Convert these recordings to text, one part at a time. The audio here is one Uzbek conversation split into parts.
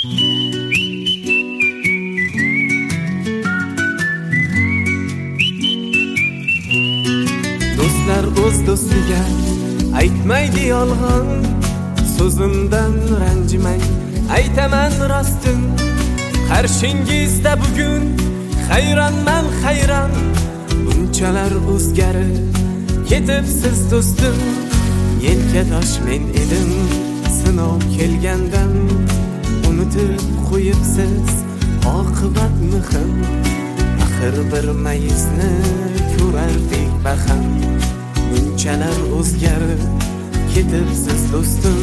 Do'stlar o'z do'stiga aytmaydi yolg'on, so'zimdan ranjimang, aytaman rostin. Qarshingizda bugun hayronman hayron, bunchalar o'zgarib ketibsiz do'stim. Yelkatosh men edim sinov kelgandan, unutib qo'yibsiz oqibat muhim. Axir bir mayizni ko'rardik baham, bunchalar o'zgarib ketibsiz do'stim.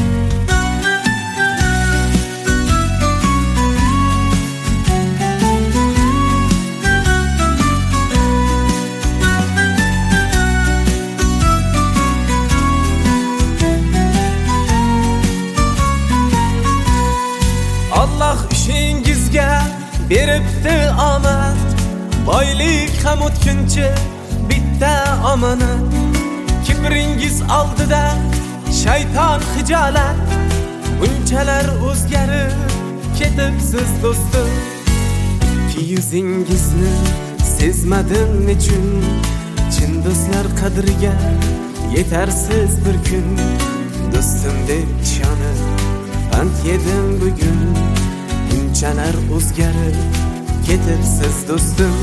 Allah ishingizga beribdi omad, boylik ham o'tkinchi bitta omonat. Kibringiz oldida shayton hijolat, bunchalar o'zgarib ketibsiz do'stim. Ikki yuzingizni sezmadim nechun, chin do'stlar qadriga yetarsiz bir kun. Do'stim deb ishonib pand yedim bugun, bunchalar o'zgarib ketibsiz do'stim.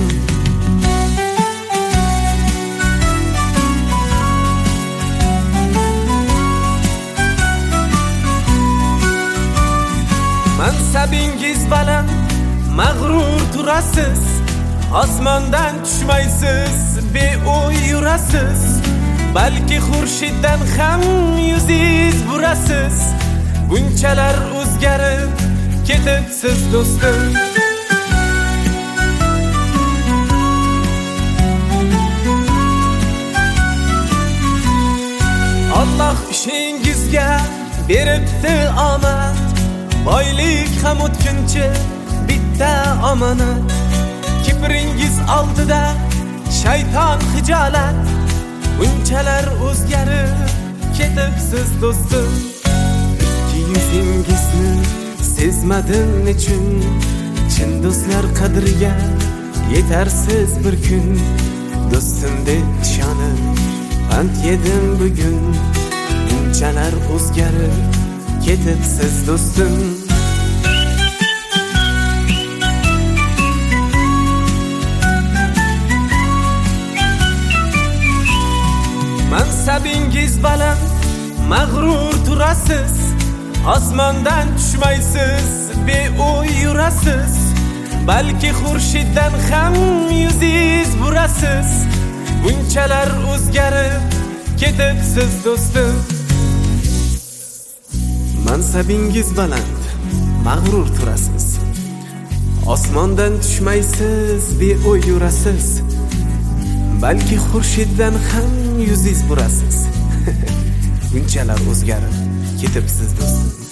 Mansabingiz baland, mag'rur turasiz, osmondan tushmaysiz, beo'y yurasiz. Balki xurshiddan ham yuziz burasiz, bunchalar o'zgarib ketibsiz do'stim. Allah ishingizga beribdi omad, boylik ham o'tkinchi bitta omonat. Kibringiz oldida shayton hijolat, bunchalar o'zgarib ketibsiz do'stim. Ikki yuzingizni sezmadim nechun, chin do'stlar qadriga yetarsiz bir kun. Do'stim deb ishonib pand yedim bugun, bunchalar o'zgarib ketibsiz do'stim. Mansabingiz baland, mag'rur turasiz, osmondan tushmaysiz, beo'y yurasiz. Balki xurshiddan ham yuziz burasiz, bunchalar o'zgarib ketibsiz do'stim. Mansabingiz baland, mag'rur turasiz, osmondan tushmaysiz, beo'y yurasiz. Balki xurshiddan ham yuziz burasiz, bunchalar o'zgarib ketibsiz do'stim.